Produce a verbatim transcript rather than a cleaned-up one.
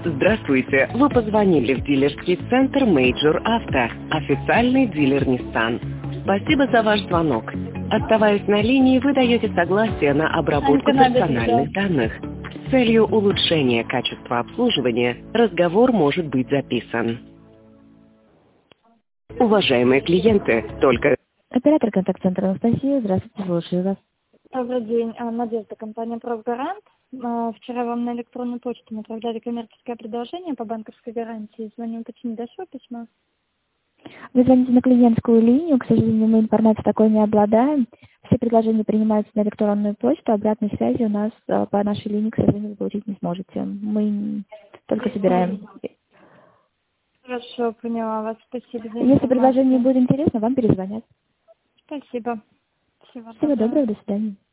Здравствуйте, вы позвонили в дилерский центр Major Auto, официальный дилер Nissan. Спасибо за ваш звонок. Оставаясь на линии, вы даете согласие на обработку персональных данных. С целью улучшения качества обслуживания разговор может быть записан. Уважаемые клиенты, только... Оператор контакт-центра Анастасия, здравствуйте, слушаю вас. Добрый день, А, Надежда, компания «Профгарант». А, Вчера вам на электронную почту направляли коммерческое предложение по банковской гарантии. Звоню уточнить, дошло письмо? Вы звоните на клиентскую линию, к сожалению, мы информацией такой не обладаем. Все предложения принимаются на электронную почту, обратной связи у нас а, по нашей линии, к сожалению, вы получить не сможете. Мы только собираем. Хорошо, поняла вас. Спасибо за информацию. Если предложение будет интересно, вам перезвонят. Спасибо. Всего Всего доброго. доброго, до свидания.